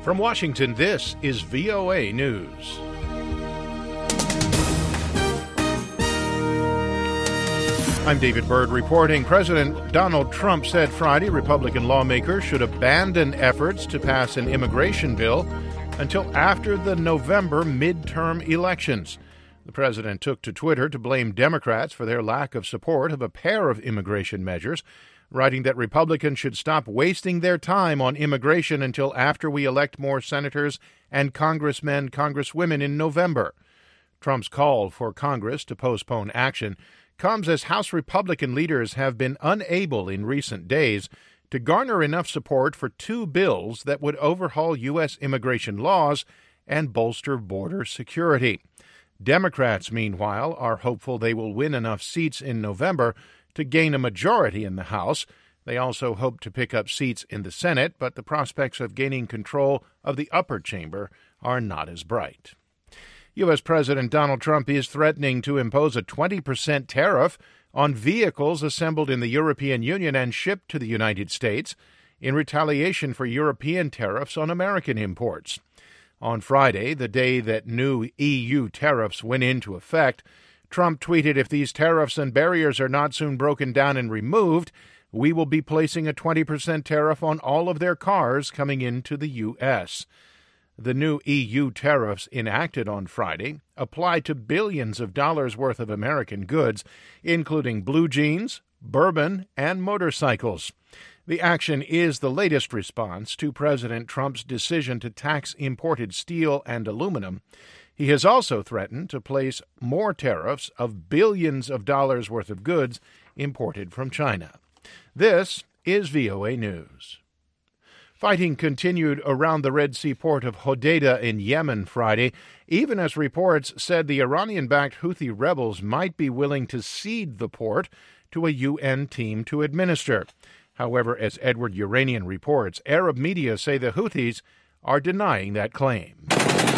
From Washington, this is VOA News. I'm David Byrd reporting. President Donald Trump said Friday Republican lawmakers should abandon efforts to pass an immigration bill until after the November midterm elections. The president took to Twitter to blame Democrats for their lack of support of a pair of immigration measures, writing that Republicans should stop wasting their time on immigration until after we elect more senators and congressmen, congresswomen in November. Trump's call for Congress to postpone action comes as House Republican leaders have been unable in recent days to garner enough support for two bills that would overhaul U.S. immigration laws and bolster border security. Democrats, meanwhile, are hopeful they will win enough seats in November to gain a majority in the House. They also hope to pick up seats in the Senate, but the prospects of gaining control of the upper chamber are not as bright. U.S. President Donald Trump is threatening to impose a 20% tariff on vehicles assembled in the European Union and shipped to the United States in retaliation for European tariffs on American imports. On Friday, the day that new EU tariffs went into effect, Trump tweeted, "If these tariffs and barriers are not soon broken down and removed, we will be placing a 20% tariff on all of their cars coming into the U.S." The new EU tariffs enacted on Friday apply to billions of dollars worth of American goods, including blue jeans, bourbon, and motorcycles. The action is the latest response to President Trump's decision to tax imported steel and aluminum. He has also threatened to place more tariffs of billions of dollars worth of goods imported from China. This is VOA News. Fighting continued around the Red Sea port of Hodeidah in Yemen Friday, even as reports said the Iranian-backed Houthi rebels might be willing to cede the port to a UN team to administer. However, as Edward Yeranian reports, Arab media say the Houthis are denying that claim.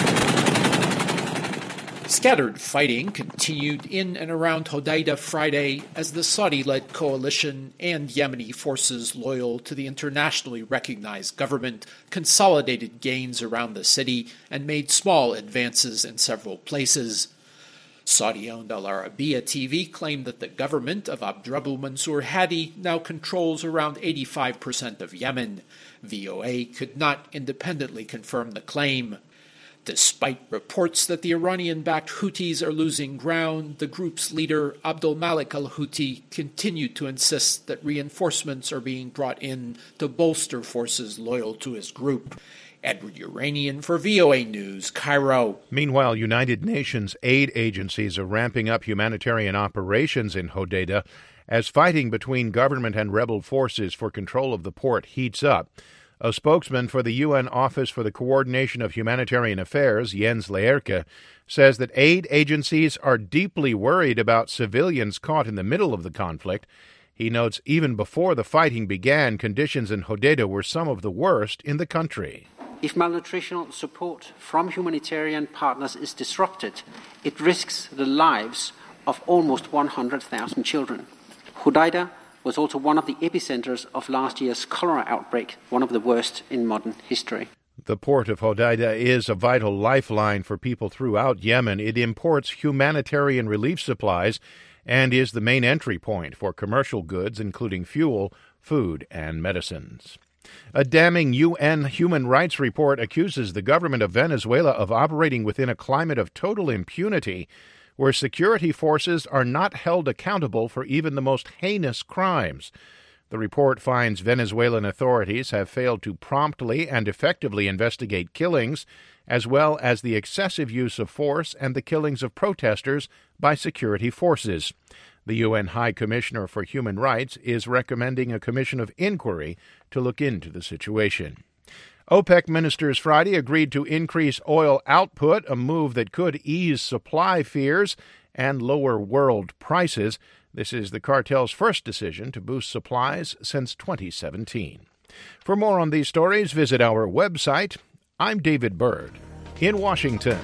Scattered fighting continued in and around Hodeidah Friday as the Saudi-led coalition and Yemeni forces loyal to the internationally recognized government consolidated gains around the city and made small advances in several places. Saudi-owned Al Arabiya TV claimed that the government of Abdrabbu Mansur Hadi now controls around 85% of Yemen. VOA could not independently confirm the claim. Despite reports that the Iranian-backed Houthis are losing ground, the group's leader, Abdul Malik al-Houthi, continued to insist that reinforcements are being brought in to bolster forces loyal to his group. Edward Yeranian for VOA News, Cairo. Meanwhile, United Nations aid agencies are ramping up humanitarian operations in Hodeidah as fighting between government and rebel forces for control of the port heats up. A spokesman for the UN Office for the Coordination of Humanitarian Affairs, Jens Leerke, says that aid agencies are deeply worried about civilians caught in the middle of the conflict. He notes even before the fighting began, conditions in Hodeidah were some of the worst in the country. If malnutritional support from humanitarian partners is disrupted, it risks the lives of almost 100,000 children. Hodeidah was also one of the epicenters of last year's cholera outbreak, one of the worst in modern history. The port of Hodeidah is a vital lifeline for people throughout Yemen. It imports humanitarian relief supplies and is the main entry point for commercial goods, including fuel, food, and medicines. A damning UN human rights report accuses the government of Venezuela of operating within a climate of total impunity, where security forces are not held accountable for even the most heinous crimes. The report finds Venezuelan authorities have failed to promptly and effectively investigate killings, as well as the excessive use of force and the killings of protesters by security forces. The UN High Commissioner for Human Rights is recommending a commission of inquiry to look into the situation. OPEC ministers Friday agreed to increase oil output, a move that could ease supply fears and lower world prices. This is the cartel's first decision to boost supplies since 2017. For more on these stories, visit our website. I'm David Byrd in Washington.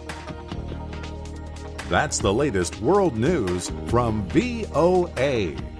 That's the latest world news from VOA.